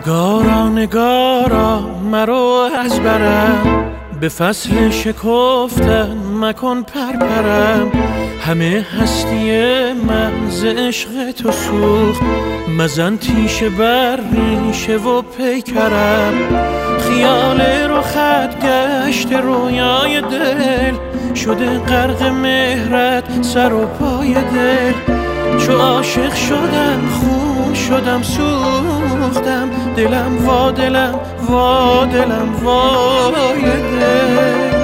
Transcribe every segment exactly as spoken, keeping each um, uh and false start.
نگارا نگارا مرو از برم، به فصل شکفتن مکن پرپرم. همه هستی من ز عشق تو سوخت، مزن تیشه بر ریشه و پیکرم. خیال رخت گشت رویای دل، شده غرق مهرت سر و پای دل. چو عاشق شدم خون شدم سوختم، دلم وا دلم وا دلم وای دل.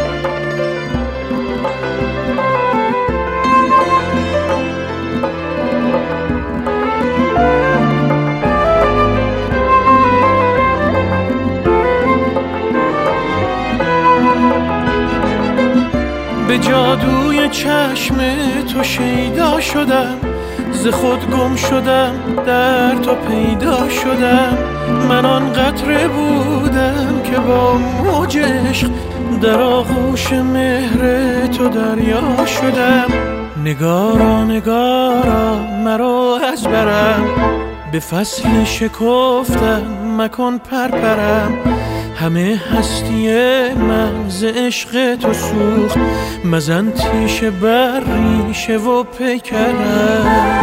به جادوی چشم تو شیدا شدم، ز خود گم شدم در تو پیدا شدم. من آن قطره بودم که با موج عشق در آغوش مهر تو دریا شدم. نگارا نگارا مرا از برم، به فصل شکفتن مکن پرپرم. همه هستی من ز عشق تو سوخت، مزن تیشه بر ریشه و پیکرم.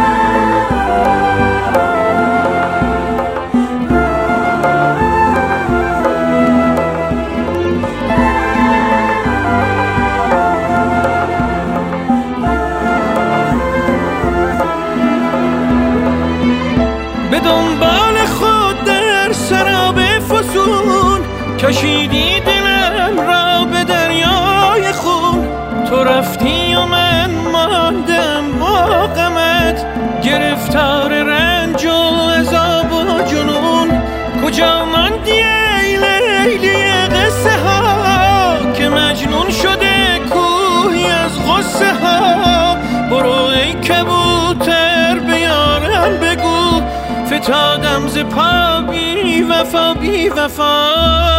به دنبال خود در سراب فسون، کشیدی دلم را به دریای خون. تو رفتی و من ماندم با غمت، گرفتار رنج و عذاب و جنون. کجا ماندی ای لیلی قصه ها، که مجنون شده کوهی از غصه ها. برو ای کبوتر به یارم بگو، فتادم ز پا بی وفا بی وفا.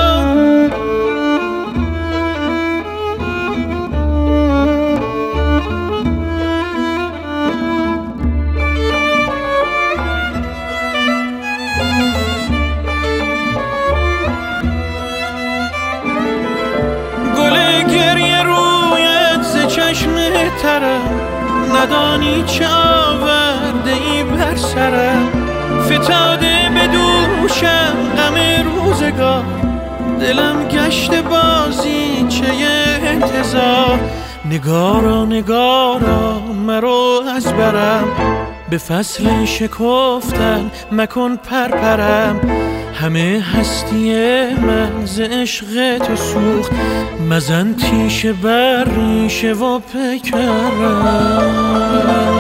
گل گریه رویت ز چشم ترم، ندانی چه آورده ای بر سرم. فتاده به دوشم غم روزگار، دلم گشت بازی چه انتظار. نگارا نگارا مرو از برم، به فصل شکفتن مکن پرپرم. همه هستی من ز عشق تو سوخت، مزن تیشه بر ریشه و پیکرم.